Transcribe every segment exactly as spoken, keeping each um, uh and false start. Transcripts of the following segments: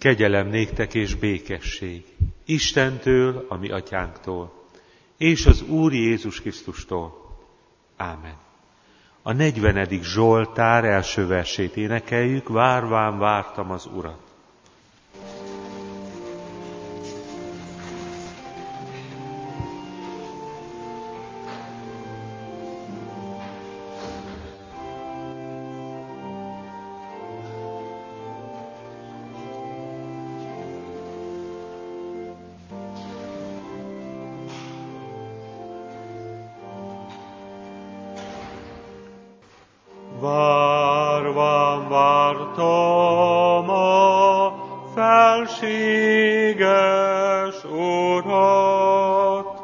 Kegyelem néktek és békesség Istentől, a mi atyánktól, és az Úr Jézus Krisztustól. Ámen. A negyvenedik Zsoltár első versét énekeljük, várván vártam az Urat. Várván vártam a felséges Urat,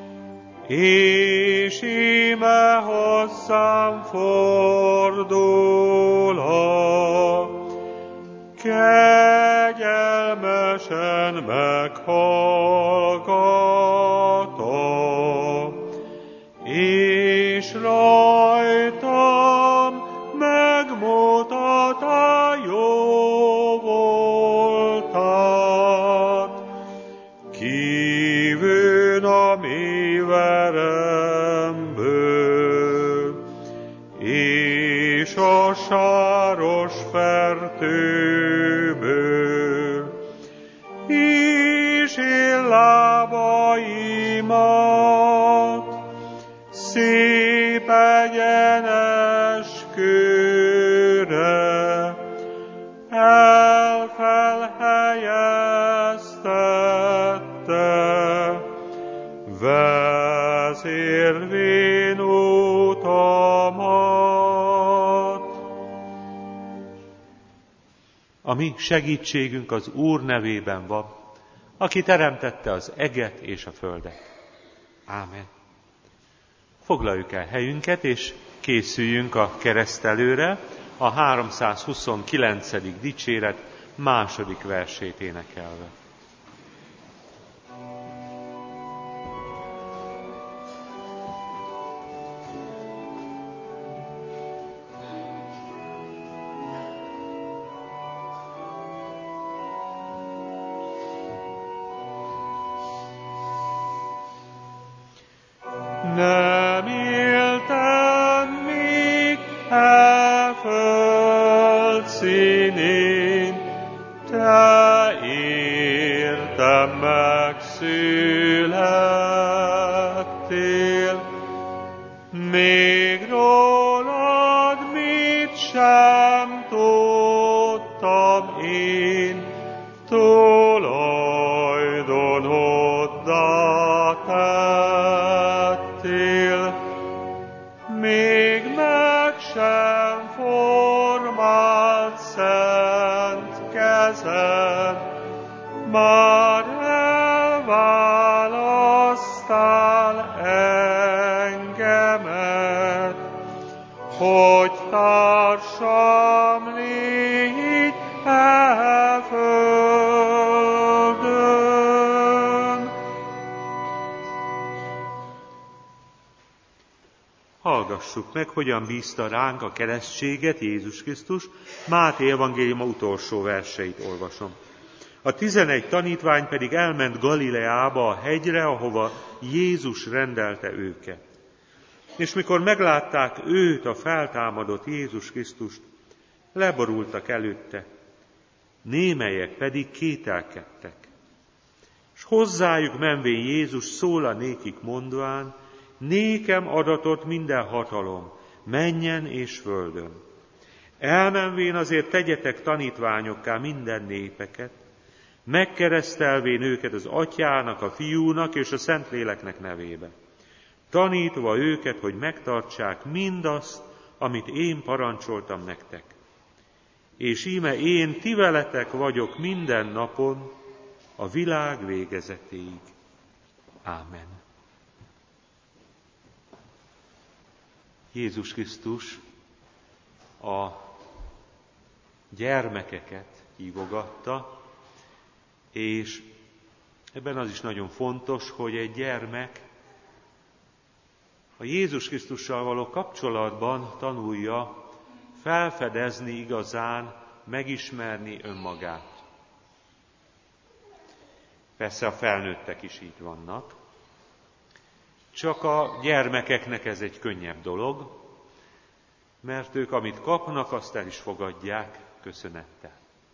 és íme hozzám fordul a kegyelmesen meghallgatta, és rajtam megmutatá jó voltát, kívül a mi veremből, és a sáros fertőből, és én lábaimat szép egyenes kőre elfelhelyeztette, vezérvén utamat. A mi segítségünk az Úr nevében van, aki teremtette az eget és a földet. Ámen. Foglaljuk el helyünket, és készüljünk a keresztelőre, a háromszázhuszonkilencedik dicséret második versét énekelve. Nem éltem még e föld színén, te értem megszülettél, még rólad mit sem tudtam én, tulajdonoddá tettél, még meg sem formált szent kezed, már elválasztál engemet, hogy társam légy e földön. Hallgassuk meg, hogyan bízta ránk a keresztséget Jézus Krisztus. Máté evangéliuma utolsó verseit olvasom. A tizenegy tanítvány pedig elment Galileába, a hegyre, ahova Jézus rendelte őket. És mikor meglátták őt, a feltámadott Jézus Krisztust, leborultak előtte, némelyek pedig kételkedtek. És hozzájuk menvén Jézus szól nékik mondván, nékem adatott minden hatalom, mennyen és földön. Elmenvén azért tegyetek tanítványokká minden népeket, megkeresztelvén őket az Atyának, a Fiúnak és a Szentléleknek nevébe, tanítva őket, hogy megtartsák mindazt, amit én parancsoltam nektek. És íme én ti veletek vagyok minden napon, a világ végezetéig. Ámen. Jézus Krisztus a gyermekeket hívogatta, és ebben az is nagyon fontos, hogy egy gyermek a Jézus Krisztussal való kapcsolatban tanulja felfedezni igazán, megismerni önmagát. Persze a felnőttek is így vannak. Csak a gyermekeknek ez egy könnyebb dolog, mert ők amit kapnak, azt el is fogadják köszönettel.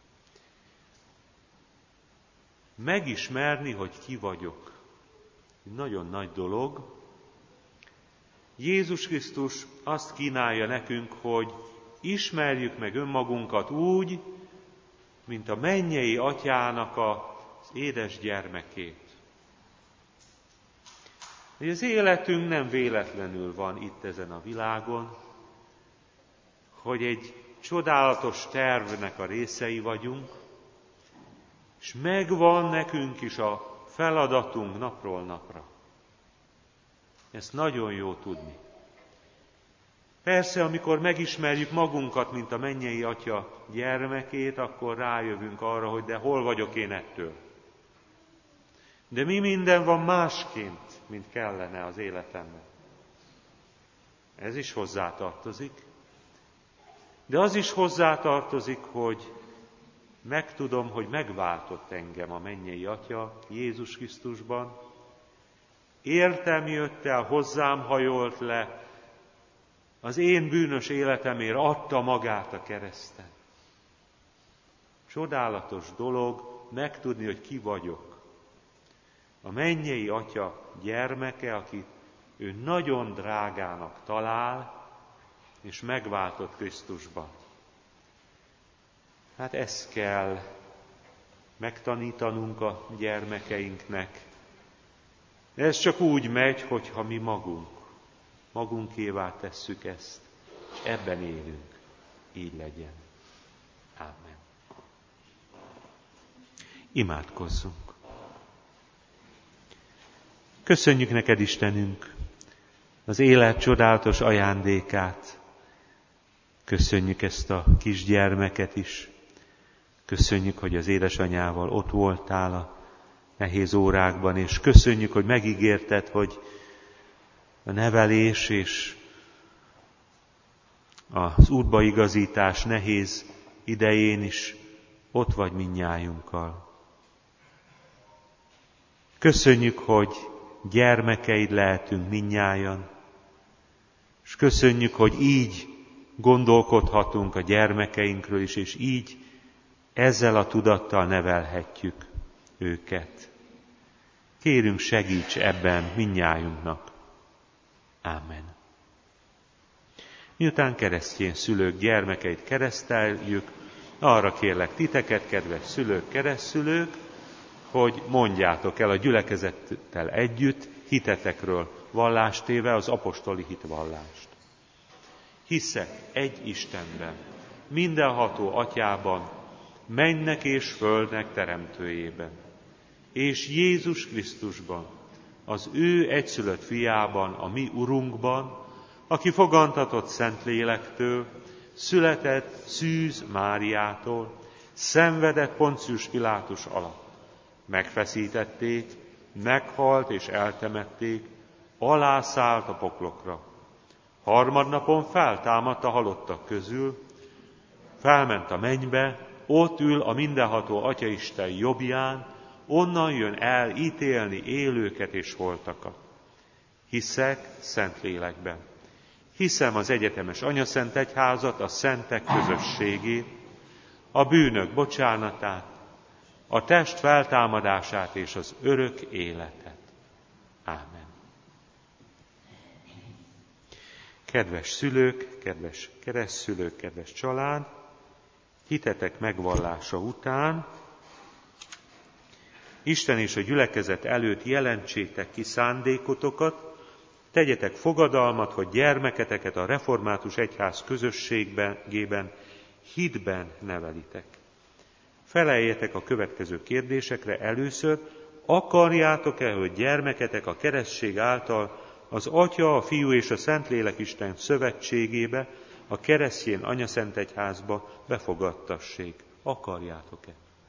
Megismerni, hogy ki vagyok, nagyon nagy dolog. Jézus Krisztus azt kínálja nekünk, hogy ismerjük meg önmagunkat úgy, mint a mennyei atyának az édes gyermekét. Hogy az életünk nem véletlenül van itt ezen a világon, hogy egy csodálatos tervnek a részei vagyunk, és megvan nekünk is a feladatunk napról napra. Ezt nagyon jó tudni. Persze, amikor megismerjük magunkat, mint a mennyei Atya gyermekét, akkor rájövünk arra, hogy de hol vagyok én ettől. De mi minden van másként, mint kellene az életemben. Ez is hozzátartozik. De az is hozzátartozik, hogy megtudom, hogy megváltott engem a mennyei Atya Jézus Krisztusban. Értem jött el, hozzám hajolt le, az én bűnös életemért adta magát a kereszten. Csodálatos dolog megtudni, hogy ki vagyok. A mennyei Atya gyermeke, akit ő nagyon drágának talál, és megváltott Krisztusban. Hát ezt kell megtanítanunk a gyermekeinknek. Ez csak úgy megy, hogyha mi magunk, magunkévá tesszük ezt, és ebben élünk. Így legyen. Ámen. Imádkozzunk. Köszönjük neked, Istenünk, az élet csodálatos ajándékát. Köszönjük ezt a kisgyermeket is. Köszönjük, hogy az édesanyával ott voltál a nehéz órákban, és köszönjük, hogy megígérted, hogy a nevelés és az útbaigazítás nehéz idején is ott vagy mindnyájunkkal. Köszönjük, hogy gyermekeid lehetünk mindnyájan, és köszönjük, hogy így gondolkodhatunk a gyermekeinkről is, és így ezzel a tudattal nevelhetjük őket. Kérünk, segíts ebben mindnyájunknak. Ámen. Miután keresztény szülők gyermekeit kereszteljük, arra kérlek titeket, kedves szülők, keresztszülők, hogy mondjátok el a gyülekezettel együtt hitetekről vallást téve az apostoli hitvallást. Hiszek egy Istenben, mindenható Atyában, mennek és földnek teremtőjében, és Jézus Krisztusban, az ő egyszülött fiában, a mi Urunkban, aki fogantatott Szentlélektől, született Szűz Máriától, szenvedett Poncius Pilátus alatt. Megfeszítették, meghalt és eltemették, alászállt a poklokra. Harmadnapon feltámadt a halottak közül, felment a mennybe, ott ül a mindenható Atyaisten jobbján, onnan jön el ítélni élőket és holtakat. Hiszek Szentlélekben. Hiszem az egyetemes Anyaszent Egyházat, a szentek közösségét, a bűnök bocsánatát, a test feltámadását és az örök életet. Ámen. Kedves szülők, kedves keresztszülők, kedves család, hitetek megvallása után Isten és a gyülekezet előtt jelentsétek ki szándékotokat, tegyetek fogadalmat, hogy gyermeketeket a református egyház közösségében, hitben nevelitek. Feleljetek a következő kérdésekre először, akarjátok-e, hogy gyermeketek a keresztség által az Atya, a Fiú és a Szentlélek Isten szövetségébe, a keresztény Anyaszent Egyházba befogadtassék? Akarjátok-e?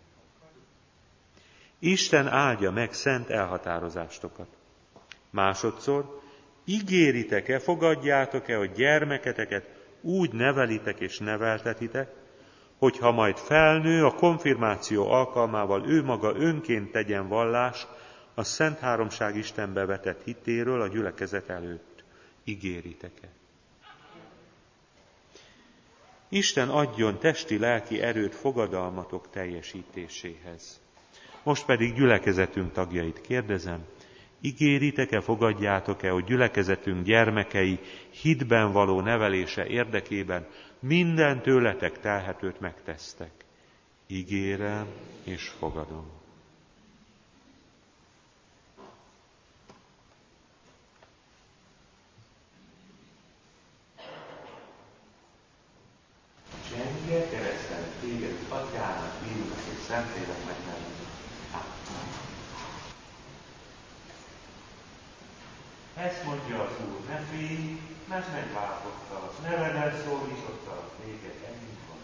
Isten áldja meg szent elhatározástokat. Másodszor, ígéritek-e, fogadjátok-e, hogy gyermeketeket úgy nevelitek és neveltetitek, hogyha majd felnő, a konfirmáció alkalmával ő maga önként tegyen vallást a Szent Háromság Istenbe vetett hitéről a gyülekezet előtt. Ígéritek-e? Isten adjon testi-lelki erőt fogadalmatok teljesítéséhez. Most pedig gyülekezetünk tagjait kérdezem, ígéritek-e, fogadjátok-e, hogy gyülekezetünk gyermekei hitben való nevelése érdekében minden tőletek telhetőt megtesztek? Ígérem és fogadom. Csengje keresztelek téged, Atyának, Fiúnak és Szentléleknek nevében. Ezt mondja az Úr, ne félj, mert megváltottalak, neveden szólítottalak téged, ennyi van.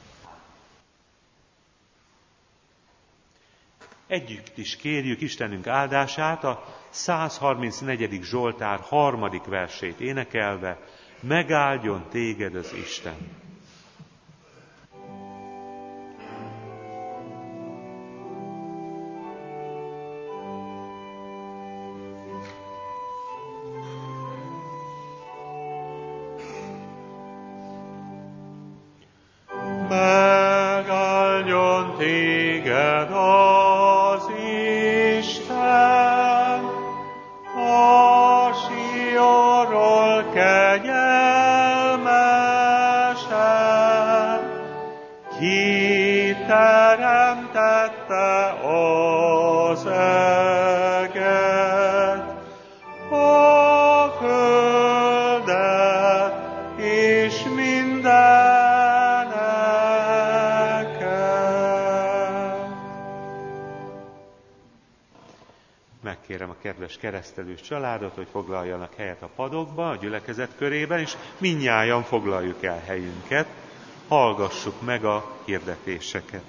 Együtt is kérjük Istenünk áldását a százharmincnegyedik Zsoltár harmadik versét énekelve, megáldjon téged az Isten. Megáldjon téged az Isten, a Sionról kegyelmesen, ki teremtette az eget, a földet és minden. Megkérem a kedves keresztelős családot, hogy foglaljanak helyet a padokba, a gyülekezet körében, és mindnyájan foglaljuk el helyünket, hallgassuk meg a hirdetéseket.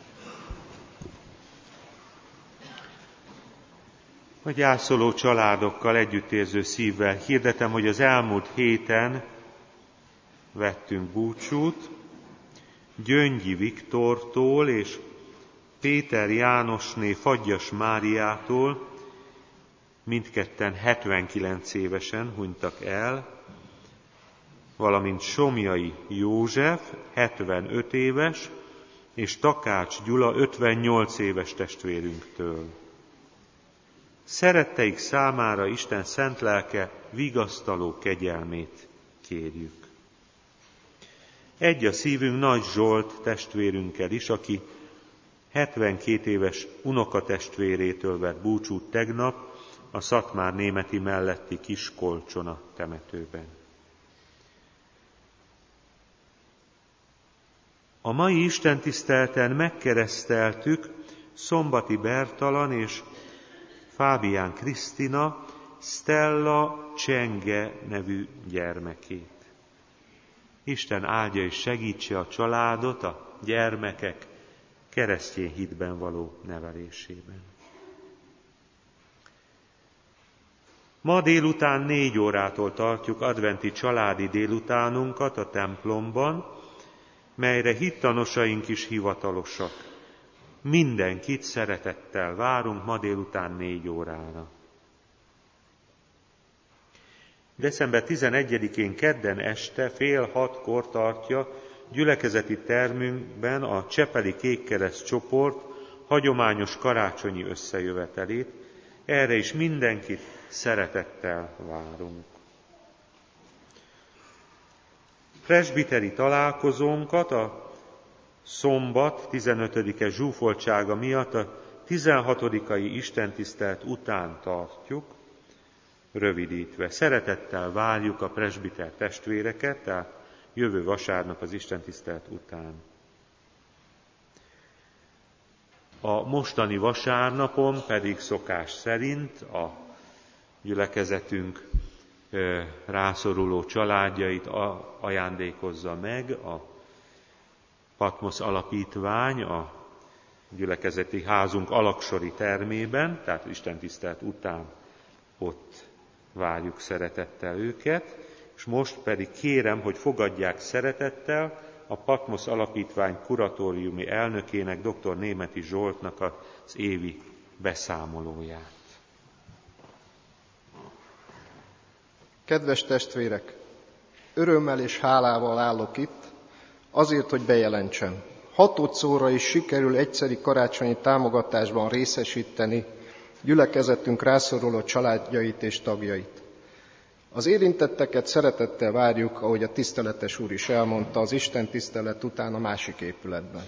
A gyászoló családokkal együttérző szívvel hirdetem, hogy az elmúlt héten vettünk búcsút Gyöngyi Viktortól és Péter Jánosné Fagyas Máriától, mindketten hetvenkilenc évesen hunytak el, valamint Somjai József, hetvenöt éves, és Takács Gyula, ötvennyolc éves testvérünktől. Szeretteik számára Isten szent lelke vigasztaló kegyelmét kérjük. Egy a szívünk Nagy Zsolt testvérünkkel is, aki hetvenkét éves unokatestvérétől vett búcsút tegnap a Szatmár Németi melletti Kiskolcsona temetőben. A mai istentiszteleten megkereszteltük Szombati Bertalan és Fábián Krisztina Stella Csenge nevű gyermekét. Isten áldja és segítse a családot a gyermekek keresztény hitben való nevelésében. Ma délután négy órától tartjuk adventi családi délutánunkat a templomban, melyre hittanosaink is hivatalosak. Mindenkit szeretettel várunk ma délután négy órára. december tizenegyedikén kedden este fél hatkor tartja gyülekezeti termünkben a Csepeli Kékkereszt csoport hagyományos karácsonyi összejövetelét. Erre is mindenkit szeretettel várunk. Presbiteri találkozónkat a szombat tizenötödike zsúfoltsága miatt a tizenhatodikai istentisztelt után tartjuk, rövidítve. Szeretettel várjuk a presbiter testvéreket, tehát jövő vasárnap az istentisztelt után. A mostani vasárnapon pedig szokás szerint a gyülekezetünk rászoruló családjait ajándékozza meg a Patmosz Alapítvány a gyülekezeti házunk alaksori termében, tehát istentisztelt után ott várjuk szeretettel őket, és most pedig kérem, hogy fogadják szeretettel a Patmos Alapítvány kuratóriumi elnökének, dr. Németi Zsoltnak az évi beszámolóját. Kedves testvérek! Örömmel és hálával állok itt, azért, hogy bejelentsem. Hatodszorra is sikerül egyszeri karácsonyi támogatásban részesíteni gyülekezetünk rászoruló családjait és tagjait. Az érintetteket szeretettel várjuk, ahogy a tiszteletes úr is elmondta, az Isten tisztelet után a másik épületben.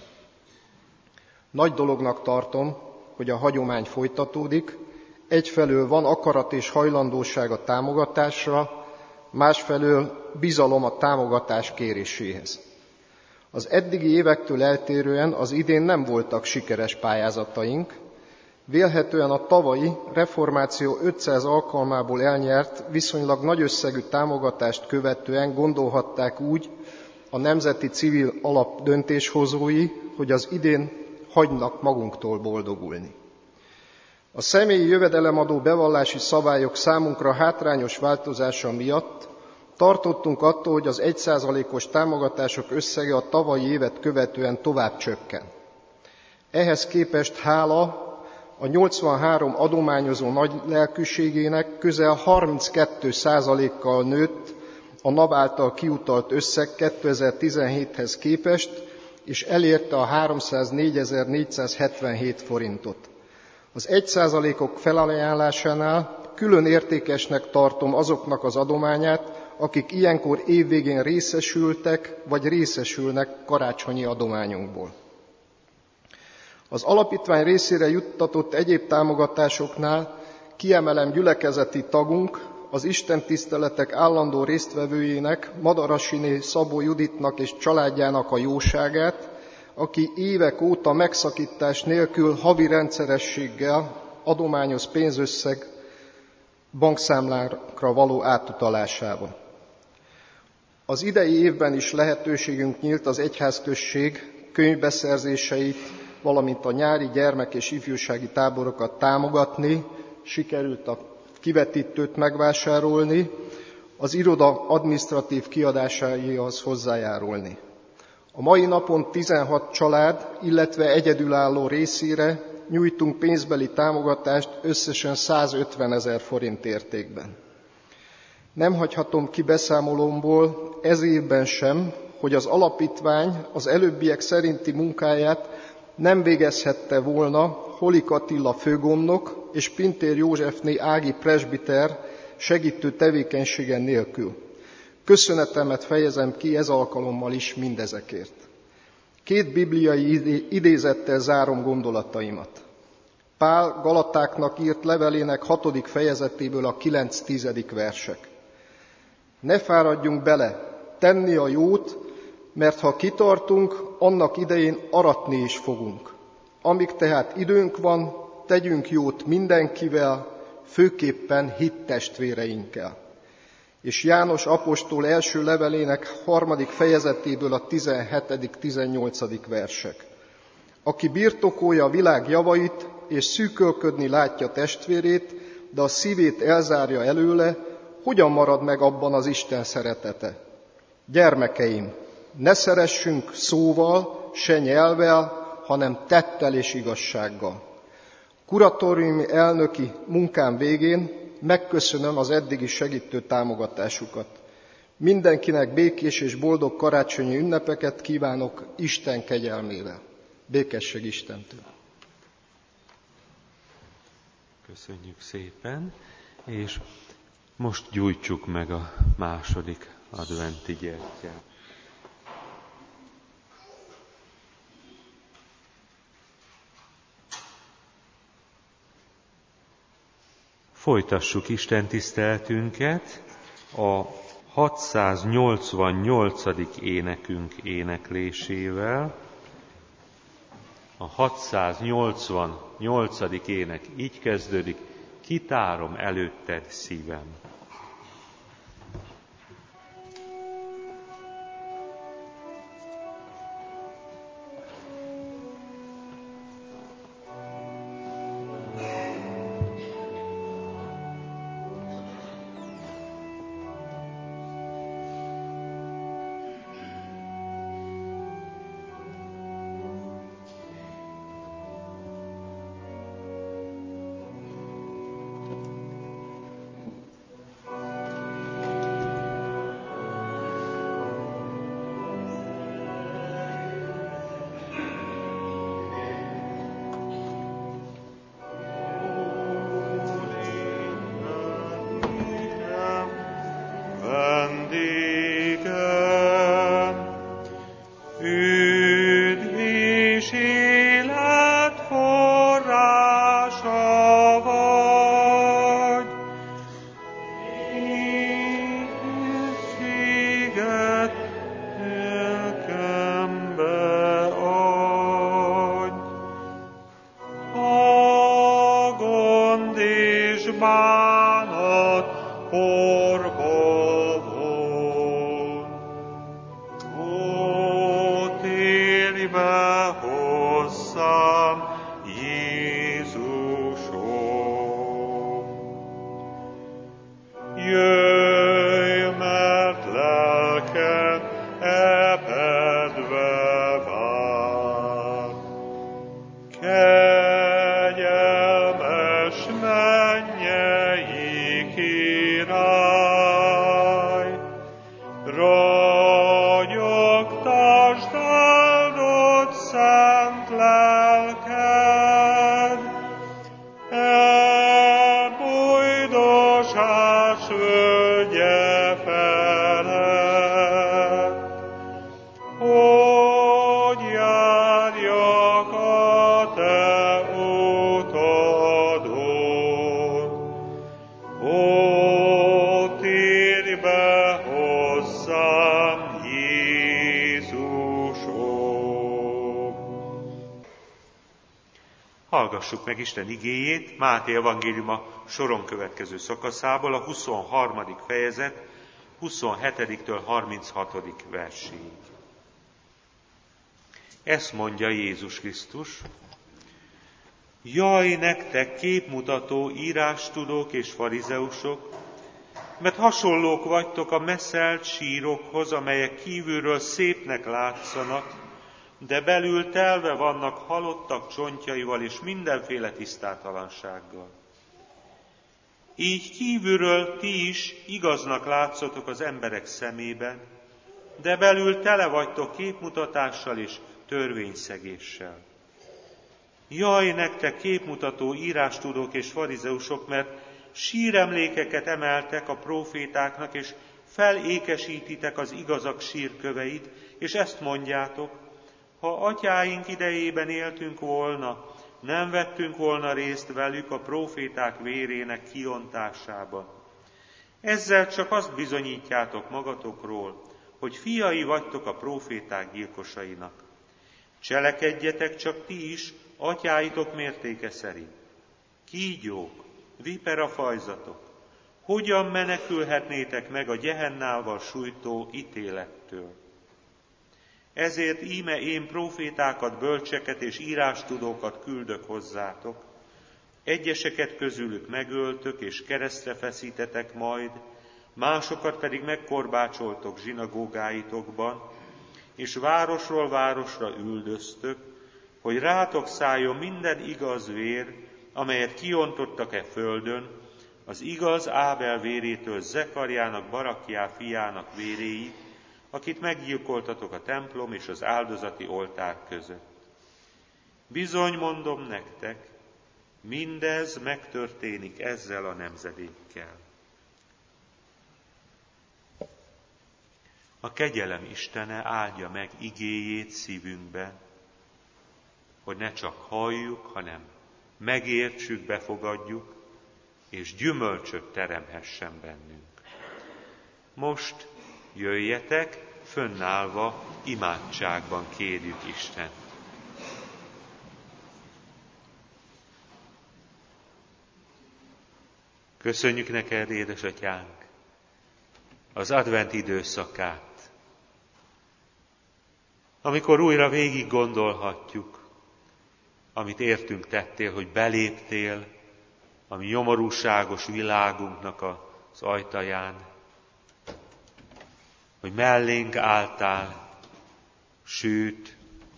Nagy dolognak tartom, hogy a hagyomány folytatódik, egyfelől van akarat és hajlandóság a támogatásra, másfelől bizalom a támogatás kéréséhez. Az eddigi évektől eltérően az idén nem voltak sikeres pályázataink, vélhetően a tavalyi reformáció ötszáz alkalmából elnyert, viszonylag nagy összegű támogatást követően gondolhatták úgy a Nemzeti Civil Alap döntéshozói, hogy az idén hagynak magunktól boldogulni. A személyi jövedelemadó bevallási szabályok számunkra hátrányos változása miatt tartottunk attól, hogy az egy százalékos támogatások összege a tavalyi évet követően tovább csökken. Ehhez képest hála a nyolcvanhárom adományozó nagy lelkűségének közel harminckettő százalékkal nőtt a NAV által kiutalt összeg kétezer-tizenhéthez képest, és elérte a háromszáznégyezer-négyszázhetvenhét forintot. Az egy százalékok felajánlásánál külön értékesnek tartom azoknak az adományát, akik ilyenkor évvégén részesültek, vagy részesülnek karácsonyi adományunkból. Az alapítvány részére juttatott egyéb támogatásoknál kiemelem gyülekezeti tagunk, az istentiszteletek állandó résztvevőjének, Madarasiné Szabó Juditnak és családjának a jóságát, aki évek óta megszakítás nélkül havi rendszerességgel adományoz pénzösszeg bankszámlákra való átutalásában. Az idei évben is lehetőségünk nyílt az egyházközség könyvbeszerzéseit, valamint a nyári gyermek- és ifjúsági táborokat támogatni, sikerült a kivetítőt megvásárolni, az iroda adminisztratív kiadásaihoz hozzájárulni. A mai napon tizenhat család, illetve egyedülálló részére nyújtunk pénzbeli támogatást összesen százötvenezer forint értékben. Nem hagyhatom ki beszámolómból ez évben sem, hogy az alapítvány az előbbiek szerinti munkáját nem végezhette volna Holik Attila főgondnok és Pintér Józsefné Ági presbiter segítő tevékenysége nélkül. Köszönetemet fejezem ki ez alkalommal is mindezekért. Két bibliai idézettel zárom gondolataimat. Pál Galatáknak írt levelének hatodik fejezetéből a kilenc-tizedik versek. Ne fáradjunk bele, tenni a jót, mert ha kitartunk, annak idején aratni is fogunk. Amíg tehát időnk van, tegyünk jót mindenkivel, főképpen hittestvéreinkkel. És János apostol első levelének harmadik fejezetéből a tizenhetedik-tizennyolcadik versek. Aki birtokolja a világ javait, és szűkölködni látja testvérét, de a szívét elzárja előle, hogyan marad meg abban az Isten szeretete? Gyermekeim, ne szeressünk szóval, se nyelvvel, hanem tettel és igazsággal. Kuratóriumi elnöki munkám végén megköszönöm az eddigi segítő támogatásukat. Mindenkinek békés és boldog karácsonyi ünnepeket kívánok Isten kegyelmével. Békesség Istentől. Köszönjük szépen, és most gyújtsuk meg a második adventi gyertyát. Folytassuk Isten tiszteletünket a hatszáznyolcvannyolcadik énekünk éneklésével. A hatszáznyolcvannyolcadik ének így kezdődik: kitárom előtted szívem. és bánat porba von. Ó, térj be hozzám, Jézusom! Jöjj, mert lelkem epedve vár. Kegyelmes mennyei Király, ragyogtasd áldott szent lelked, e bújdosás völgye felett, hogy járjak a te utadon. Ó, térj be hozzám, Jézusom! Hallgassuk meg Isten igéjét Máté evangéliuma soron következő szakaszából, a huszonharmadik fejezet huszonhetediktől harminchatodik verséig. Ezt mondja Jézus Krisztus: Jaj, nektek képmutató írástudók és farizeusok, mert hasonlók vagytok a messzelt sírokhoz, amelyek kívülről szépnek látszanak, de belül telve vannak halottak csontjaival és mindenféle tisztátalansággal. Így kívülről ti is igaznak látszotok az emberek szemében, de belül tele vagytok képmutatással és törvényszegéssel. Jaj, nektek képmutató írástudók és farizeusok, mert síremlékeket emeltek a prófétáknak, és felékesítitek az igazak sírköveit, és ezt mondjátok: ha atyáink idejében éltünk volna, nem vettünk volna részt velük a próféták vérének kiontásában. Ezzel csak azt bizonyítjátok magatokról, hogy fiai vagytok a próféták gyilkosainak. Cselekedjetek csak ti is atyáitok mértéke szerint. Kígyók, viperafajzatok, hogyan menekülhetnétek meg a gyehennával sújtó ítélettől? Ezért íme én prófétákat, bölcseket és írástudókat küldök hozzátok, egyeseket közülük megöltök és keresztre feszítetek majd, másokat pedig megkorbácsoltok zsinagógáitokban, és városról városra üldöztök, hogy rátok szálljon minden igaz vér, amelyet kiontottak-e földön, az igaz Ábel vérétől Zekarjának, Barakjá fiának véréig, akit meggyilkoltatok a templom és az áldozati oltár között. Bizony mondom nektek, mindez megtörténik ezzel a nemzedékkel. A kegyelem Istene áldja meg igéjét szívünkbe, hogy ne csak halljuk, hanem megértsük, befogadjuk, és gyümölcsöt teremhessen bennünk. Most jöjjetek, fönnállva imádságban kérjük Istent. Köszönjük neked, édesatyánk, az advent időszakát, amikor újra végig gondolhatjuk, amit értünk tettél, hogy beléptél a mi nyomorúságos világunknak az ajtaján, hogy mellénk álltál, sőt,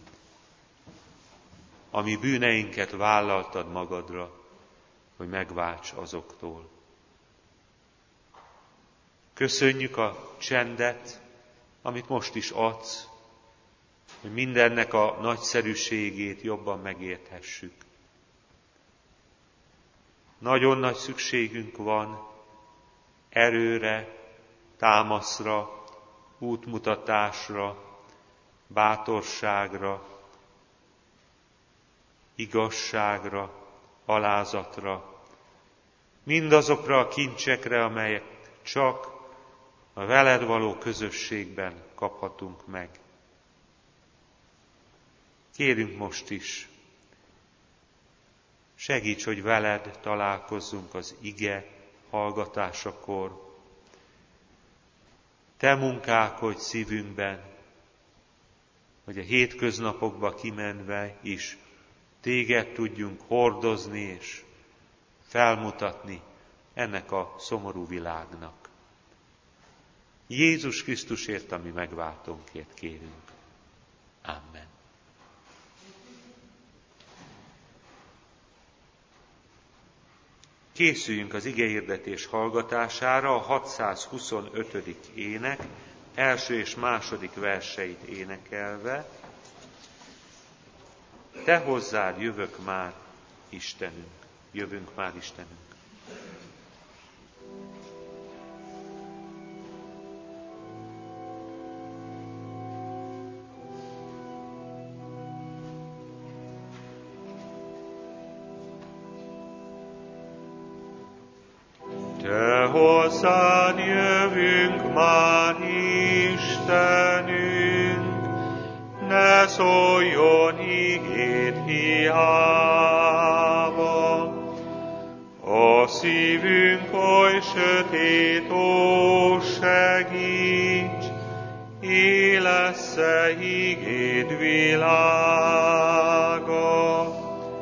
a mi bűneinket vállaltad magadra, hogy megválts azoktól. Köszönjük a csendet, amit most is adsz, hogy mindennek a nagyszerűségét jobban megérthessük. Nagyon nagy szükségünk van erőre, támaszra, útmutatásra, bátorságra, igazságra, alázatra, mindazokra a kincsekre, amelyek csak a veled való közösségben kaphatunk meg. Kérünk most is, Segíts, hogy veled találkozzunk az ige hallgatásakor. Te munkálkodj szívünkben, hogy a hétköznapokba kimenve is téged tudjunk hordozni és felmutatni ennek a szomorú világnak. Jézus Krisztusért, ami megváltónkért kérünk. Amen. Készüljünk az igehirdetés hallgatására, a hatszázhuszonötödik ének első és második verseit énekelve. Te hozzád jövök már, Istenünk, jövünk már, Istenünk. Te hozzád jövünk már, Istenünk, ne szóljon igéd hiába. A szívünk oly sötét, ó, segíts, élessze igéd világa.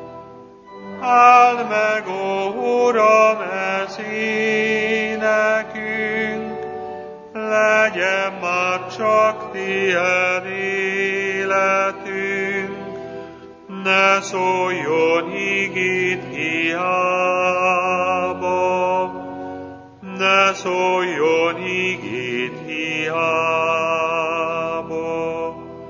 Áld meg, ó Uram, ez énekünk, legyen már csak tiéd életünk, ne szóljon igéd hiába, ne szóljon igéd hiába.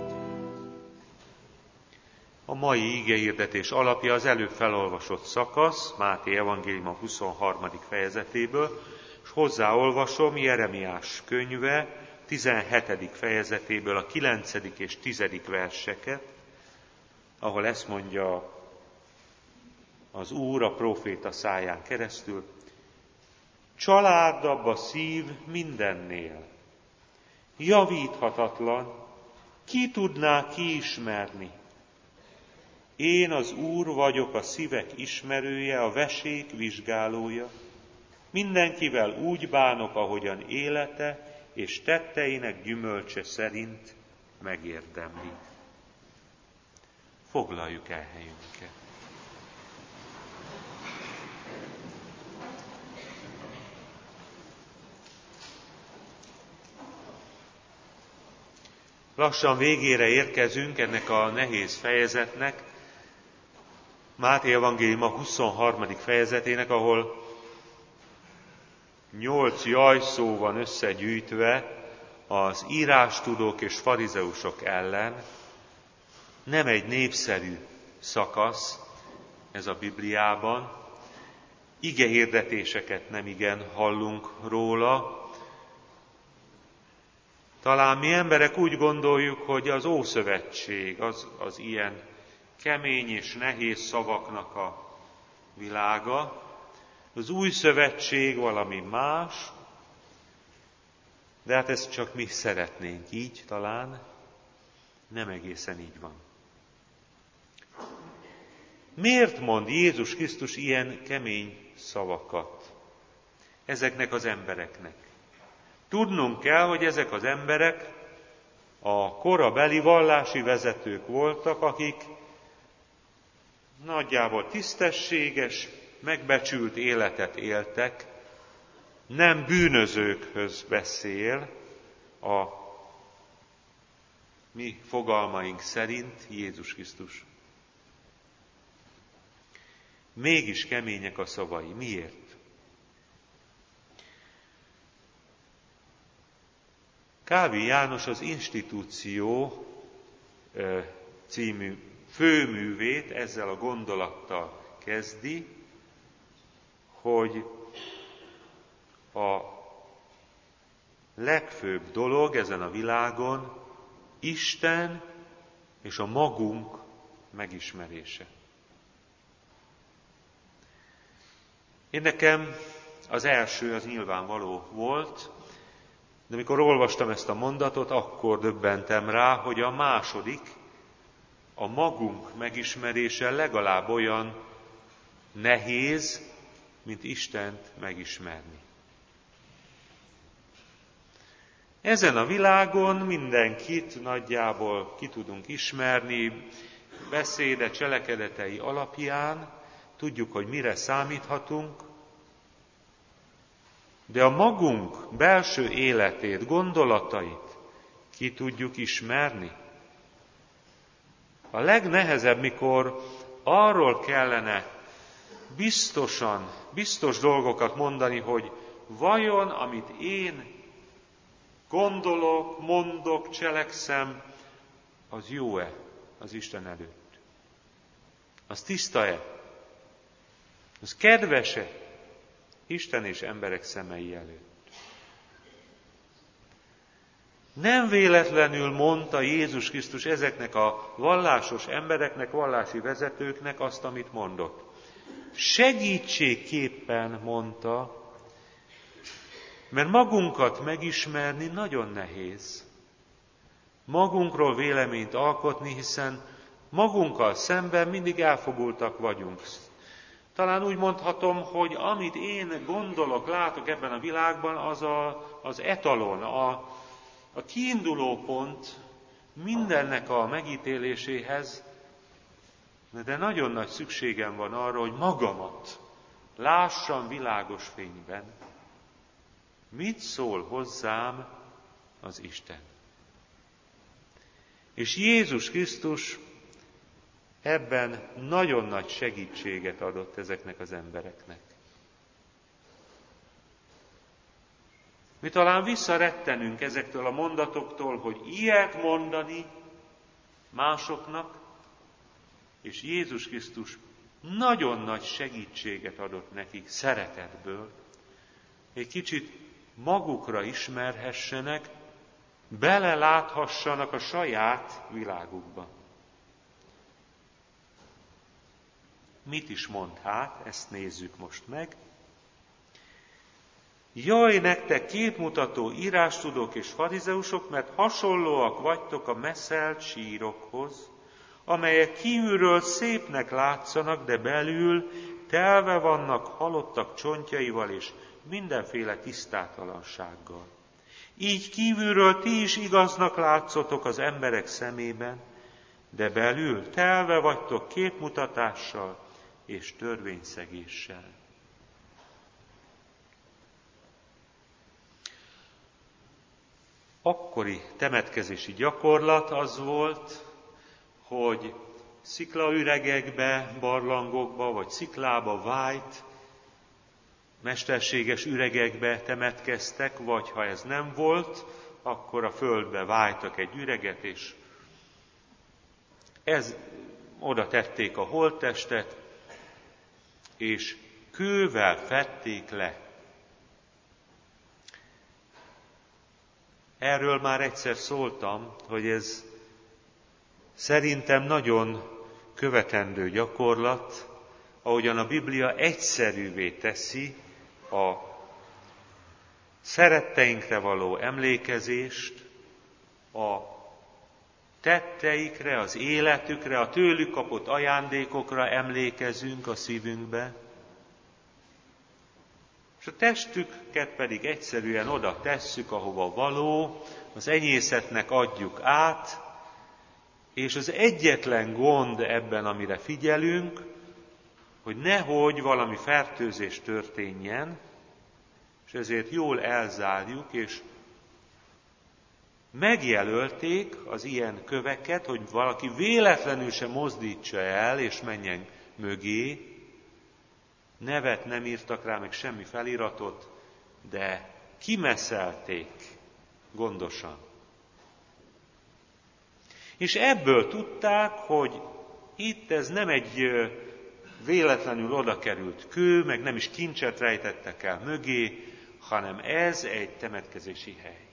A mai igehirdetés alapja az előbb felolvasott szakasz, Máté evangélium a huszonharmadik fejezetéből, és hozzáolvasom Jeremiás könyve tizenhetedik fejezetéből a kilencedik és tizedik verseket, ahol ezt mondja az Úr a próféta száján keresztül: családabb a szív mindennél, javíthatatlan, ki tudná kiismerni? Én az Úr vagyok, a szívek ismerője, a vesék vizsgálója. Mindenkivel úgy bánok, ahogyan élete és tetteinek gyümölcse szerint megérdemli. Foglaljuk el helyünket. Lassan végére érkezünk ennek a nehéz fejezetnek, Máté evangélium a huszonharmadik fejezetének, ahol nyolc jajszó van összegyűjtve az írástudók és farizeusok ellen. Nem egy népszerű szakasz ez a Bibliában, igehirdetéseket nem igen hallunk róla. Talán mi emberek úgy gondoljuk, hogy az Ószövetség az, az ilyen kemény és nehéz szavaknak a világa. Az Új Szövetség valami más, de hát ezt csak mi szeretnénk így talán, nem egészen így van. Miért mond Jézus Krisztus ilyen kemény szavakat ezeknek az embereknek? Tudnunk kell, hogy ezek az emberek a korabeli vallási vezetők voltak, akik nagyjából tisztességes, megbecsült életet éltek, nem bűnözőkhöz beszél a mi fogalmaink szerint Jézus Krisztus. Mégis kemények a szavai. Miért? Kálvin János az Institúció című főművét ezzel a gondolattal kezdi, hogy a legfőbb dolog ezen a világon Isten és a magunk megismerése. Én nekem az első az nyilvánvaló volt, de amikor olvastam ezt a mondatot, akkor döbbentem rá, hogy a második, a magunk megismerése legalább olyan nehéz, mint Istent megismerni. Ezen a világon mindenkit nagyjából ki tudunk ismerni, beszéde, cselekedetei alapján, tudjuk, hogy mire számíthatunk, de a magunk belső életét, gondolatait ki tudjuk ismerni. A legnehezebb, mikor arról kellene biztosan, biztos dolgokat mondani, hogy vajon, amit én gondolok, mondok, cselekszem, az jó-e az Isten előtt? Az tiszta-e? Az kedves-e Isten és emberek szemei előtt? Nem véletlenül mondta Jézus Krisztus ezeknek a vallásos embereknek, vallási vezetőknek azt, amit mondott. Segítségképpen mondta, mert magunkat megismerni nagyon nehéz. Magunkról véleményt alkotni, hiszen magunkkal szemben mindig elfogultak vagyunk. Talán úgy mondhatom, hogy amit én gondolok, látok ebben a világban, az a, az etalon, a, a kiinduló pont mindennek a megítéléséhez, de nagyon nagy szükségem van arra, hogy magamat lássam világos fényben. Mit szól hozzám az Isten? És Jézus Krisztus ebben nagyon nagy segítséget adott ezeknek az embereknek. Mi talán visszarettenünk ezektől a mondatoktól, hogy ilyet mondani másoknak, és Jézus Krisztus nagyon nagy segítséget adott nekik szeretetből, egy kicsit magukra ismerhessenek, beleláthassanak a saját világukba. Mit is mond hát? Ezt nézzük most meg. Jaj, nektek képmutató írástudók és farizeusok, mert hasonlóak vagytok a meszelt sírokhoz, amelyek kívülről szépnek látszanak, de belül telve vannak halottak csontjaival és mindenféle tisztátalansággal. Így kívülről ti is igaznak látszotok az emberek szemében, de belül telve vagytok képmutatással és törvényszegéssel. Akkori temetkezési gyakorlat az volt, hogy sziklaüregekbe, barlangokba vagy sziklába vájt, mesterséges üregekbe temetkeztek, vagy ha ez nem volt, akkor a földbe vájtak egy üreget, és ez, oda tették a holttestet, és kővel fedték le. Erről már egyszer szóltam, hogy ez szerintem nagyon követendő gyakorlat, ahogyan a Biblia egyszerűvé teszi a szeretteinkre való emlékezést, a tetteikre, az életükre, a tőlük kapott ajándékokra emlékezünk a szívünkbe, és a testüket pedig egyszerűen oda tesszük, ahova való, az enyészetnek adjuk át, és az egyetlen gond ebben, amire figyelünk, hogy nehogy valami fertőzés történjen, és ezért jól elzárjuk, és megjelölték az ilyen köveket, hogy valaki véletlenül se mozdítsa el, és menjen mögé. Nevet nem írtak rá, meg semmi feliratot, de kimeszelték gondosan. És ebből tudták, hogy itt ez nem egy véletlenül oda került kő, meg nem is kincset rejtettek el mögé, hanem ez egy temetkezési hely.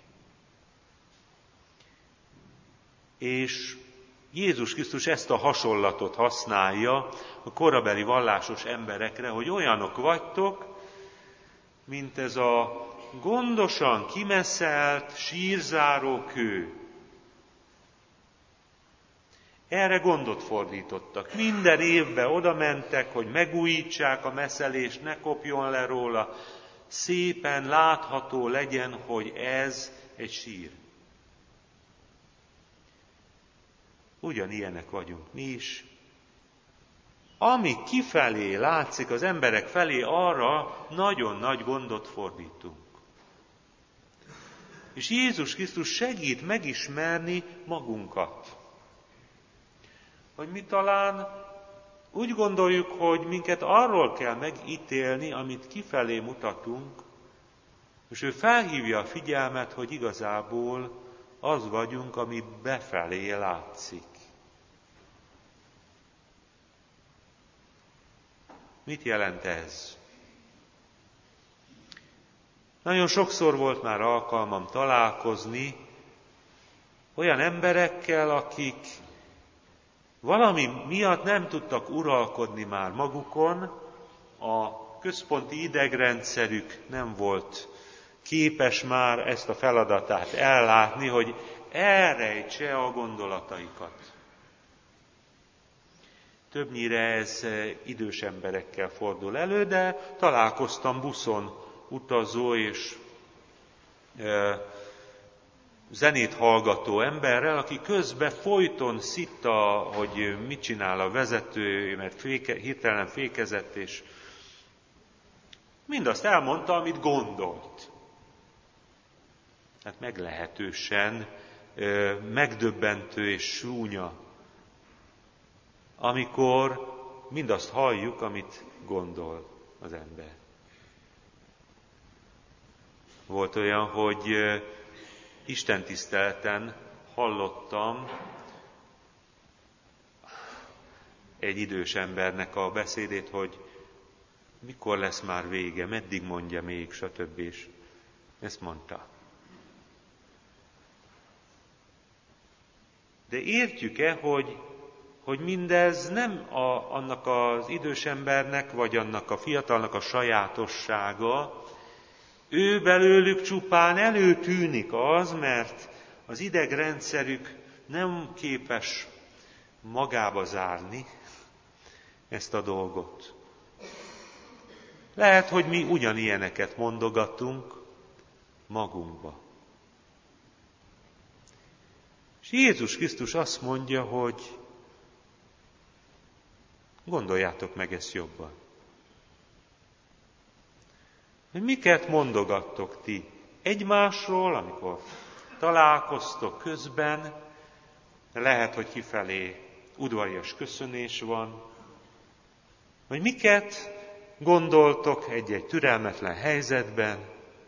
És Jézus Krisztus ezt a hasonlatot használja a korabeli vallásos emberekre, hogy olyanok vagytok, mint ez a gondosan kimeszelt, sírzáró kő. Erre gondot fordítottak. Minden évben oda mentek, hogy megújítsák a messzelést, ne kopjon le róla. Szépen látható legyen, hogy ez egy sír. Ugyanilyenek vagyunk mi is. Ami kifelé látszik az emberek felé, arra nagyon nagy gondot fordítunk. És Jézus Krisztus segít megismerni magunkat. Hogy mi talán úgy gondoljuk, hogy minket arról kell megítélni, amit kifelé mutatunk, és ő felhívja a figyelmet, hogy igazából az vagyunk, ami befelé látszik. Mit jelent ez? Nagyon sokszor volt már alkalmam találkozni olyan emberekkel, akik valami miatt nem tudtak uralkodni már magukon, a központi idegrendszerük nem volt képes már ezt a feladatát ellátni, hogy elrejtse a gondolataikat. Többnyire ez idős emberekkel fordul elő, de találkoztam buszon utazó és e, zenét hallgató emberrel, aki közben folyton szitta, hogy mit csinál a vezető, mert féke, hirtelen fékezett, és mindazt elmondta, amit gondolt. Hát meglehetősen e, megdöbbentő és súnya, amikor mindazt halljuk, amit gondol az ember. Volt olyan, hogy istentiszteleten hallottam egy idős embernek a beszédét, hogy mikor lesz már vége, meddig mondja még, stb. És ezt mondta. De értjük-e, hogy hogy mindez nem a, annak az idős embernek, vagy annak a fiatalnak a sajátossága, ő belőlük csupán előtűnik az, mert az idegrendszerük nem képes magába zárni ezt a dolgot. Lehet, hogy mi ugyanilyeneket mondogatunk magunkba. És Jézus Krisztus azt mondja, hogy gondoljátok meg ezt jobban. Hogy miket mondogattok ti egymásról, amikor találkoztok közben, lehet, hogy kifelé udvarias köszönés van, vagy miket gondoltok egy-egy türelmetlen helyzetben.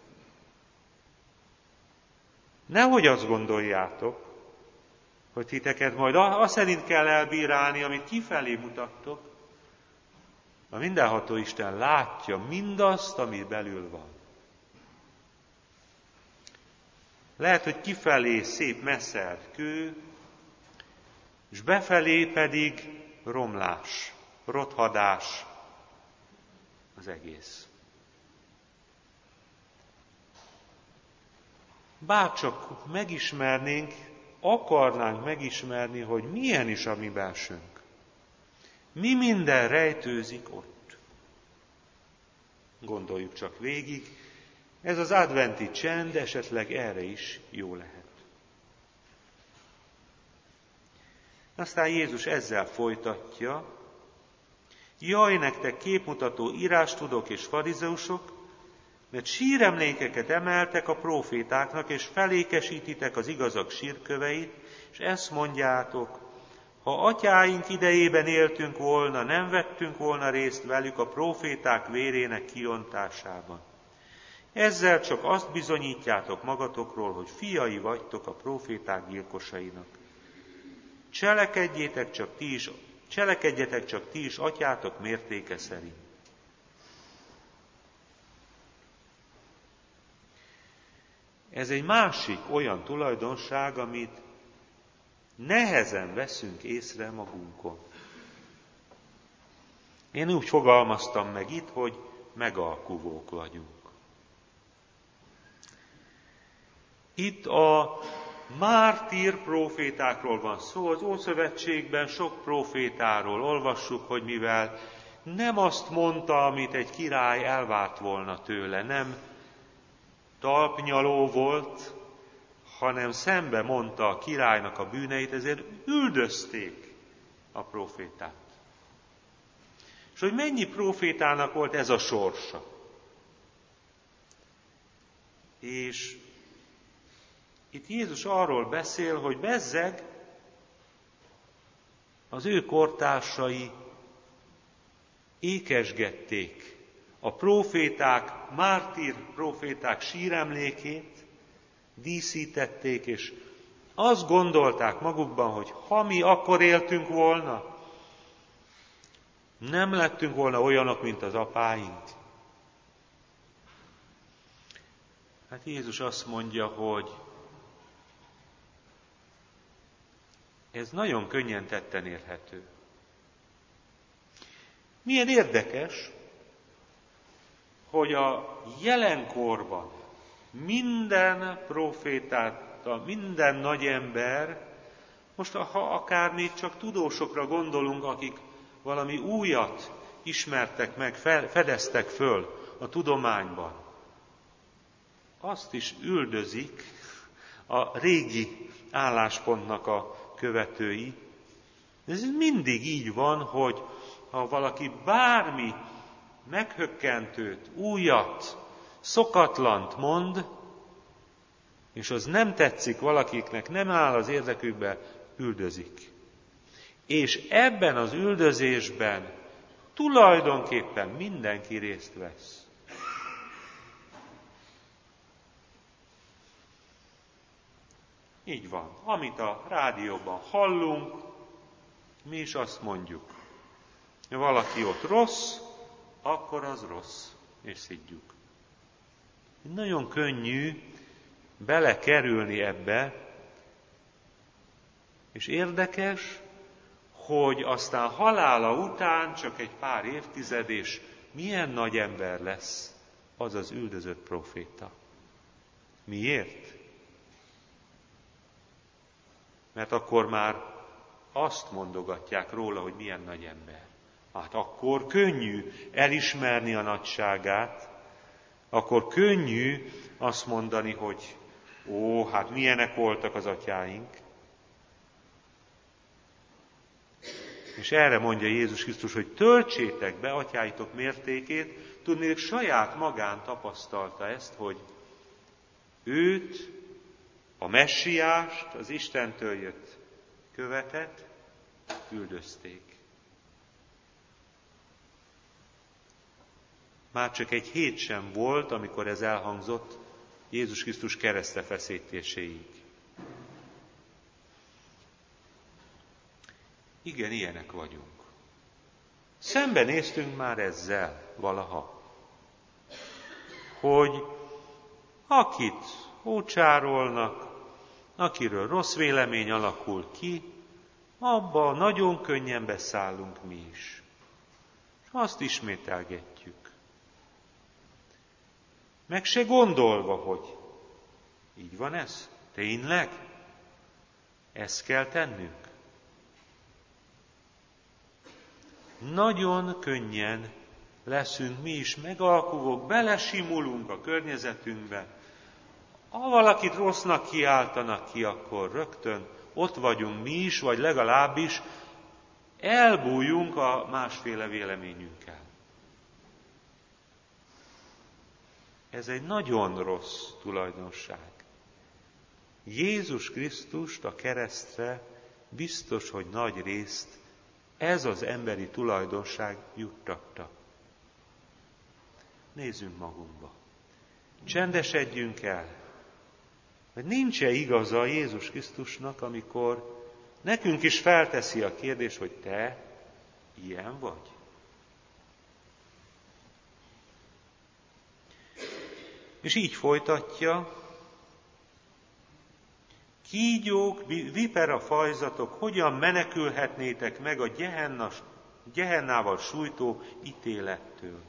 Nehogy azt gondoljátok, hogy titeket majd azt szerint kell elbírálni, amit kifelé mutattok. A mindenható Isten látja mindazt, ami belül van. Lehet, hogy kifelé szép messzelt kő, és befelé pedig romlás, rothadás az egész. Bárcsak megismernénk, akarnánk megismerni, hogy milyen is a mi belsőnk. Mi minden rejtőzik ott. Gondoljuk csak végig, ez az adventi csend esetleg erre is jó lehet. Aztán Jézus ezzel folytatja, jaj, nektek képmutató írástudók és farizeusok, mert síremlékeket emeltek a prófétáknak, és felékesítitek az igazak sírköveit, és ezt mondjátok, ha atyáink idejében éltünk volna, nem vettünk volna részt velük a próféták vérének kiontásában. Ezzel csak azt bizonyítjátok magatokról, hogy fiai vagytok a próféták gyilkosainak. Cselekedjétek csak ti is, cselekedjetek csak ti is atyátok mértéke szerint. Ez egy másik olyan tulajdonság, amit nehezen veszünk észre magunkon. Én úgy fogalmaztam meg itt, hogy megalkuvók vagyunk. Itt a mártír profétákról van szó. Az Ószövetségben sok profétáról olvassuk, hogy mivel nem azt mondta, amit egy király elvárt volna tőle, nem talpnyaló volt, hanem szembe mondta a királynak a bűneit, ezért üldözték a profétát. És hogy mennyi profétának volt ez a sorsa. És itt Jézus arról beszél, hogy bezzeg az ő kortársai ékesgették a proféták, mártír proféták síremlékét, díszítették, és azt gondolták magukban, hogy ha mi akkor éltünk volna, nem lettünk volna olyanok, mint az apáink. Hát Jézus azt mondja, hogy ez nagyon könnyen tetten érhető. Milyen érdekes, hogy a jelenkorban minden profétát, minden nagy ember, most ha akár még csak tudósokra gondolunk, akik valami újat ismertek meg, fedeztek föl a tudományban, azt is üldözik a régi álláspontnak a követői. Ez mindig így van, hogy ha valaki bármi meghökkentőt, újat, szokatlant mond, és az nem tetszik valakiknek, nem áll az érdekükbe, üldözik. És ebben az üldözésben tulajdonképpen mindenki részt vesz. Így van. Amit a rádióban hallunk, mi is azt mondjuk. Ha valaki ott rossz, akkor az rossz, és szidjuk. Nagyon könnyű belekerülni ebbe, és érdekes, hogy aztán halála után csak egy pár évtized, és milyen nagy ember lesz az az üldözött proféta. Miért? Mert akkor már azt mondogatják róla, hogy milyen nagy ember. Hát akkor könnyű elismerni a nagyságát, akkor könnyű azt mondani, hogy ó, hát milyenek voltak az atyáink. És erre mondja Jézus Krisztus, hogy töltsétek be atyáitok mértékét, tudnék saját magán tapasztalta ezt, hogy őt, a messiást, az Istentől jött követet üldözték. Már csak egy hét sem volt, amikor ez elhangzott Jézus Krisztus keresztre feszítéséig. Igen, ilyenek vagyunk. Szembenéztünk már ezzel valaha, hogy akit ócsárolnak, akiről rossz vélemény alakul ki, abba nagyon könnyen beszállunk mi is. És azt ismételgetjük. Meg se gondolva, hogy így van ez? Tényleg? Ezt kell tennünk? Nagyon könnyen leszünk mi is megalkuvók, belesimulunk a környezetünkbe. Ha valakit rossznak kiáltanak ki, akkor rögtön ott vagyunk mi is, vagy legalábbis elbújjunk a másféle véleményünkkel. Ez egy nagyon rossz tulajdonság. Jézus Krisztust a keresztre biztos, hogy nagy részt ez az emberi tulajdonság juttatta. Nézzünk magunkba. Csendesedjünk el. Mert nincs-e igaza Jézus Krisztusnak, amikor nekünk is felteszi a kérdést, hogy te ilyen vagy? És így folytatja, kígyók, viperafajzatok, hogyan menekülhetnétek meg a gyehennas, gyehennával sújtó ítélettől.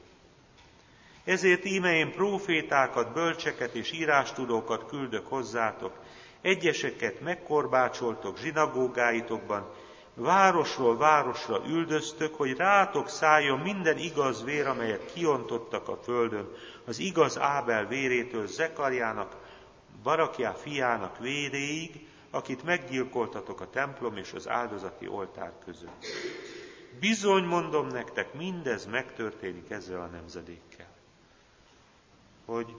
Ezért íme én prófétákat, bölcseket és írástudókat küldök hozzátok. egyeseket megkorbácsoltok zsinagógáitokban, városról városra üldöztök, hogy rátok szálljon minden igaz vér, amelyet kiontottak a földön, az igaz Ábel vérétől Zekarjának, Barakjá fiának véréig, akit meggyilkoltatok a templom és az áldozati oltár között. Bizony mondom nektek, mindez megtörténik ezzel a nemzedékkel. Hogy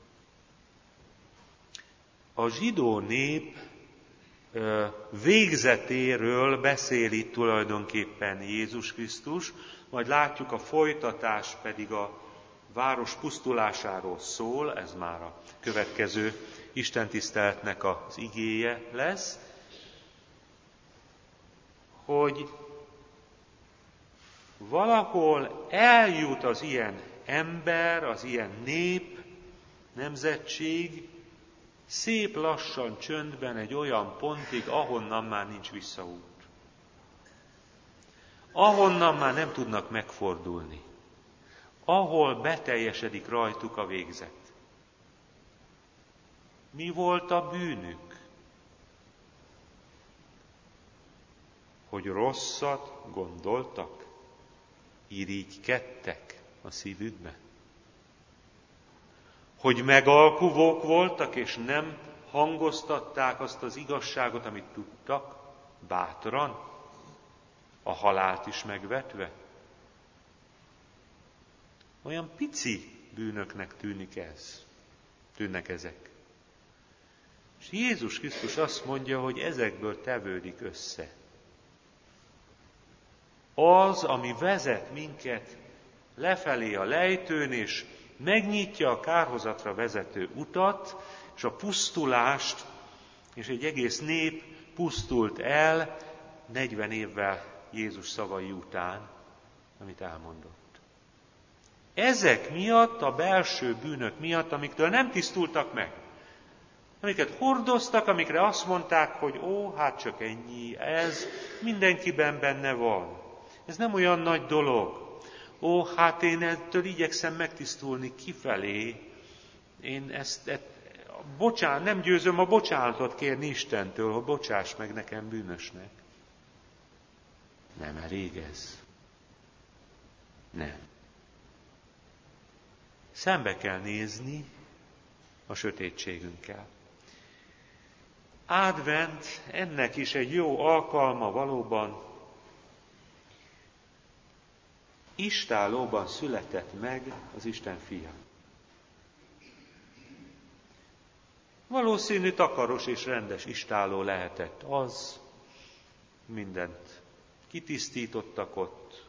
a zsidó nép végzetéről beszél itt tulajdonképpen Jézus Krisztus, majd látjuk, a folytatás pedig a város pusztulásáról szól, ez már a következő istentiszteletnek az igéje lesz, hogy valahol eljut az ilyen ember, az ilyen nép, nemzetség, szép lassan, csöndben egy olyan pontig, ahonnan már nincs visszaút. Ahonnan már nem tudnak megfordulni. Ahol beteljesedik rajtuk a végzet. Mi volt a bűnük? Hogy rosszat gondoltak, irigykedtek a szívükbe. Hogy megalkuvók voltak, és nem hangoztatták azt az igazságot, amit tudtak, bátran, a halált is megvetve. Olyan pici bűnöknek tűnik ez, tűnnek ezek. És Jézus Krisztus azt mondja, hogy ezekből tevődik össze. Az, ami vezet minket lefelé a lejtőn, és megnyitja a kárhozatra vezető utat, és a pusztulást, és egy egész nép pusztult el negyven évvel Jézus szavai után, amit elmondott. Ezek miatt, a belső bűnök miatt, amiktől nem tisztultak meg, amiket hordoztak, amikre azt mondták, hogy ó, hát csak ennyi, ez mindenkiben benne van. Ez nem olyan nagy dolog. Ó, hát én ettől igyekszem megtisztulni kifelé. Én ezt, ezt bocsán, nem győzöm a bocsánatot kérni Istentől, hogy bocsáss meg nekem bűnösnek. Nem elég ez. Nem. Szembe kell nézni a sötétségünkkel. Advent ennek is egy jó alkalma valóban. Istállóban született meg az Isten fia. Valószínű takaros és rendes istálló lehetett az, mindent kitisztítottak ott.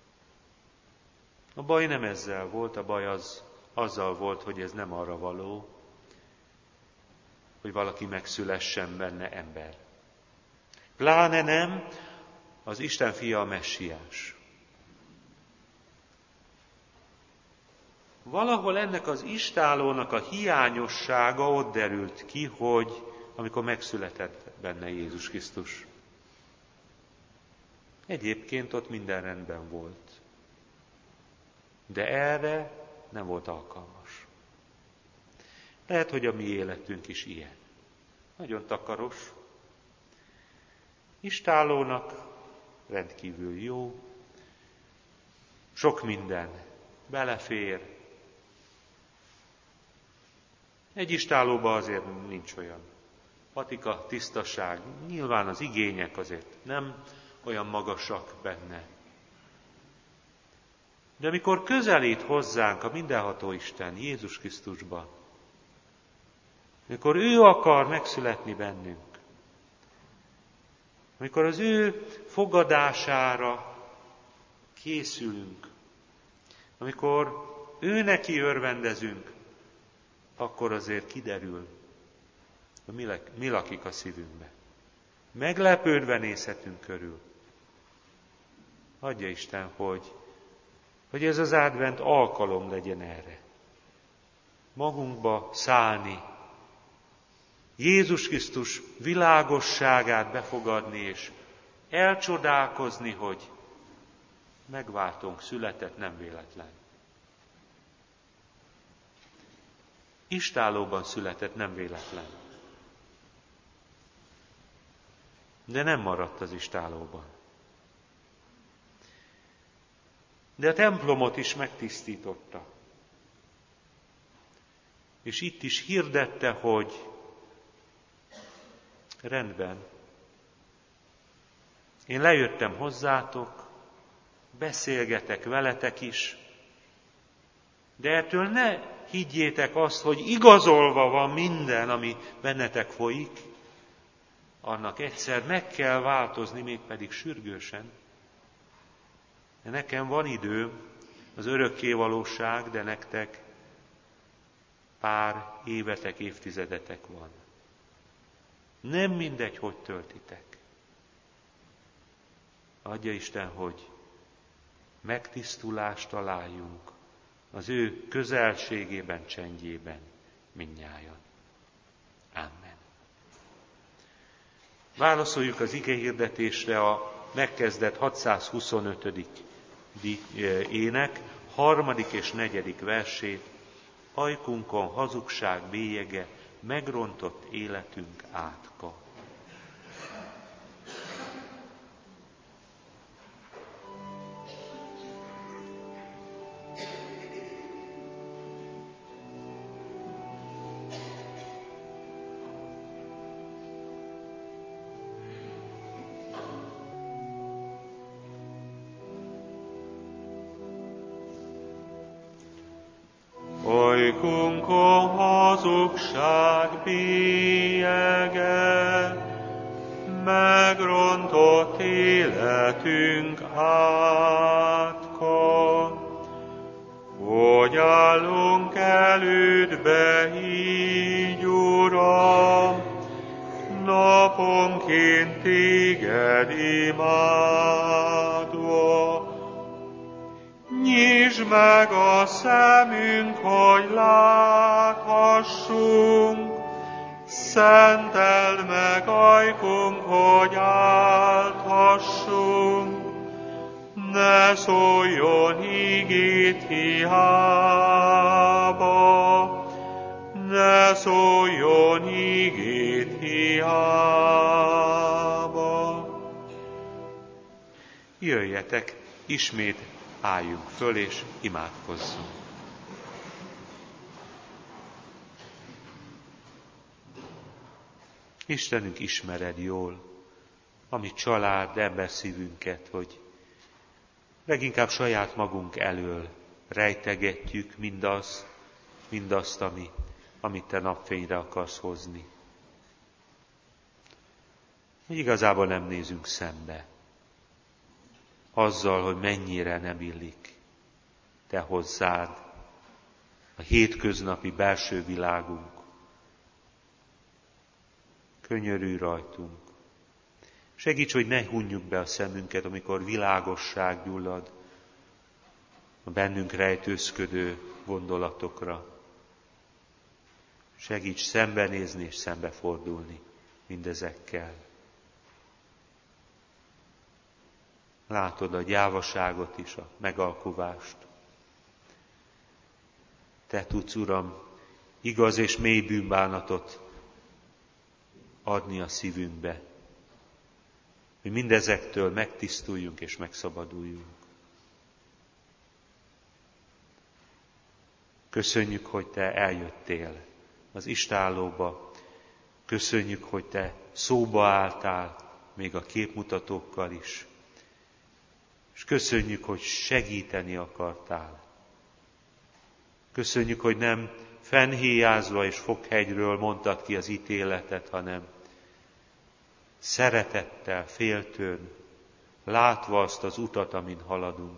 A baj nem ezzel volt, a baj az azzal volt, hogy ez nem arra való, hogy valaki megszülessen benne ember. Pláne nem az Isten fia a messiás. Valahol ennek az istállónak a hiányossága ott derült ki, hogy amikor megszületett benne Jézus Krisztus. Egyébként ott minden rendben volt. De erre nem volt alkalmas. Lehet, hogy a mi életünk is ilyen. Nagyon takaros. Istállónak rendkívül jó. Sok minden belefér. Egy istállóban azért nincs olyan patika, tisztaság. Nyilván az igények azért nem olyan magasak benne. De amikor közelít hozzánk a mindenható Isten Jézus Krisztusba, amikor ő akar megszületni bennünk, amikor az ő fogadására készülünk, amikor ő neki örvendezünk, akkor azért kiderül, hogy mi lakik a szívünkbe. Meglepődve nézhetünk körül. Adja Isten, hogy, hogy ez az advent alkalom legyen erre. Magunkba szállni, Jézus Krisztus világosságát befogadni, és elcsodálkozni, hogy megváltónk született nem véletlen. Istállóban született nem véletlen. de nem maradt az istállóban. De a templomot is megtisztította. És itt is hirdette, hogy rendben, én lejöttem hozzátok, beszélgetek veletek is, de ettől ne higgyétek azt, hogy igazolva van minden, ami bennetek folyik, annak egyszer meg kell változni, mégpedig sürgősen. De nekem van időm, az örökké valóság, de nektek pár évetek, évtizedetek van. Nem mindegy, hogy töltitek. Adja Isten, hogy megtisztulást találjunk az ő közelségében, csendjében mindnyájan. Amen. Válaszoljuk az igehirdetésre a megkezdett hatszázhuszonötödik ének harmadik és negyedik versét. Ajkunkon hazugság bélyege, megrontott életünk átka. Ajkunkon hazugság bélyege, megrontott életünk átka. Hogy állunk elődbe így, Uram, naponként téged imádva. Nyisd meg a szemünk, hogy láthassunk, szenteld meg ajkunk, hogy álthassunk. Ne szóljon ígét hiába, ne szóljon ígét hiába. Jöjjetek, ismét álljunk föl és imádkozzunk. Istenünk, ismered jól a mi család, emberszívünket, hogy leginkább saját magunk elől rejtegetjük mindaz, mindazt, ami, amit te napfényre akarsz hozni. Hogy igazából nem nézünk szembe azzal, hogy mennyire nem illik te hozzád a hétköznapi belső világunk. Könyörülj rajtunk. Segíts, hogy ne hunjuk be a szemünket, amikor világosság gyullad a bennünk rejtőzködő gondolatokra. Segíts szembenézni és szembefordulni mindezekkel. Látod a gyávaságot is, a megalkuvást. Te tudsz, Uram, igaz és mély bűnbánatot adni a szívünkbe, hogy mindezektől megtisztuljunk és megszabaduljunk. Köszönjük, hogy te eljöttél az istállóba, köszönjük, hogy te szóba álltál még a képmutatókkal is, és köszönjük, hogy segíteni akartál. Köszönjük, hogy nem fennhéjázva és foghegyről mondtad ki az ítéletet, hanem szeretettel, féltőn, látva azt az utat, amin haladunk.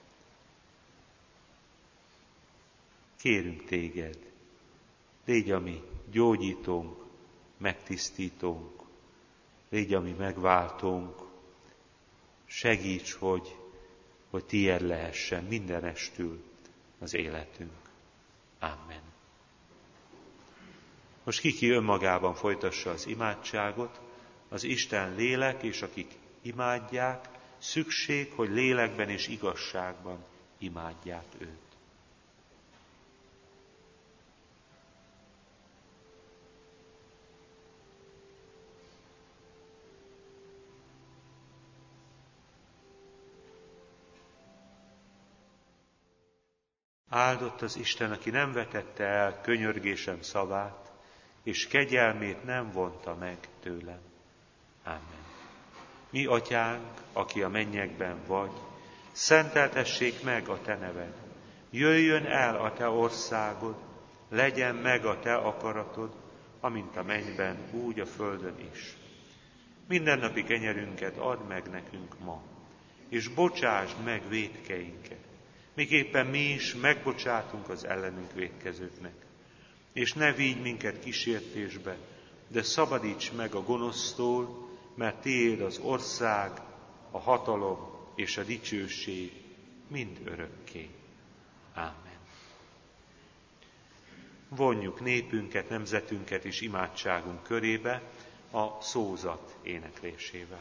Kérünk téged, légy a mi gyógyítónk, megtisztítónk, légy a mi megváltónk, segíts, hogy, hogy tiéd lehessen mindenestül az életünk. Amen. Most kiki önmagában folytassa az imádságot, az Isten lélek, és akik imádják, szükség, hogy lélekben és igazságban imádják őt. Áldott az Isten, aki nem vetette el könyörgésem szavát, és kegyelmét nem vonta meg tőlem. Ámen. Mi atyánk, aki a mennyekben vagy, szenteltessék meg a te neved. Jöjjön el a te országod, legyen meg a te akaratod, amint a mennyben, úgy a földön is. Mindennapi kenyerünket add meg nekünk ma, és bocsásd meg vétkeinket, miképpen mi is megbocsátunk az ellenünk vétkezőknek. És ne vigy minket kísértésbe, de szabadíts meg a gonosztól, mert tiéd az ország, a hatalom és a dicsőség mind örökké. Ámen. Vonjuk népünket, nemzetünket és imádságunk körébe a szózat éneklésével.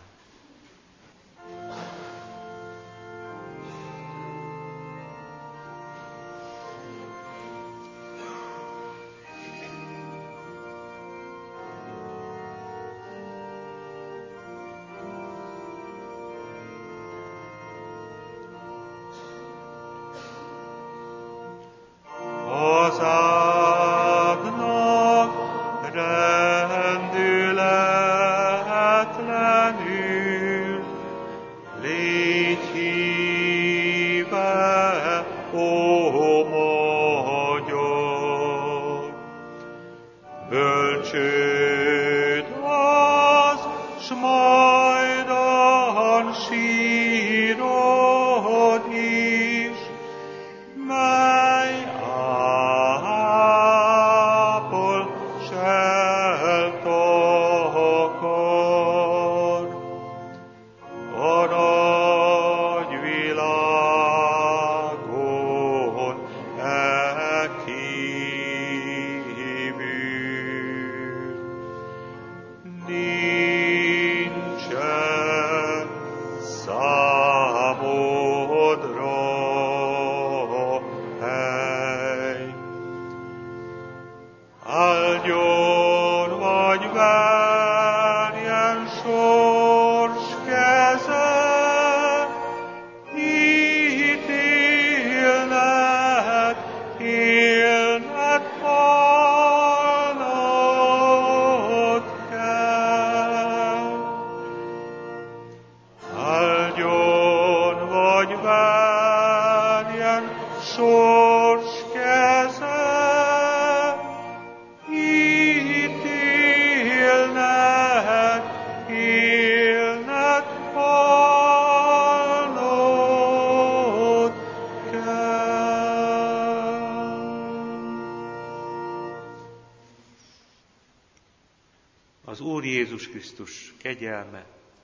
Az Úr Jézus Krisztus kegyelme,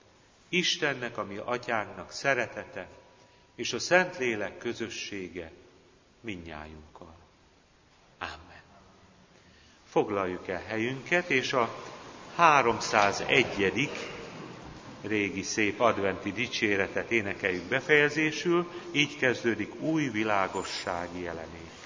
Istennek, ami atyánknak szeretete, és a Szentlélek közössége mindnyájunkkal. Ámen. Foglaljuk el helyünket, és a háromszázegyedik régi szép adventi dicséretet énekeljük befejezésül, így kezdődik új világossági jelenét.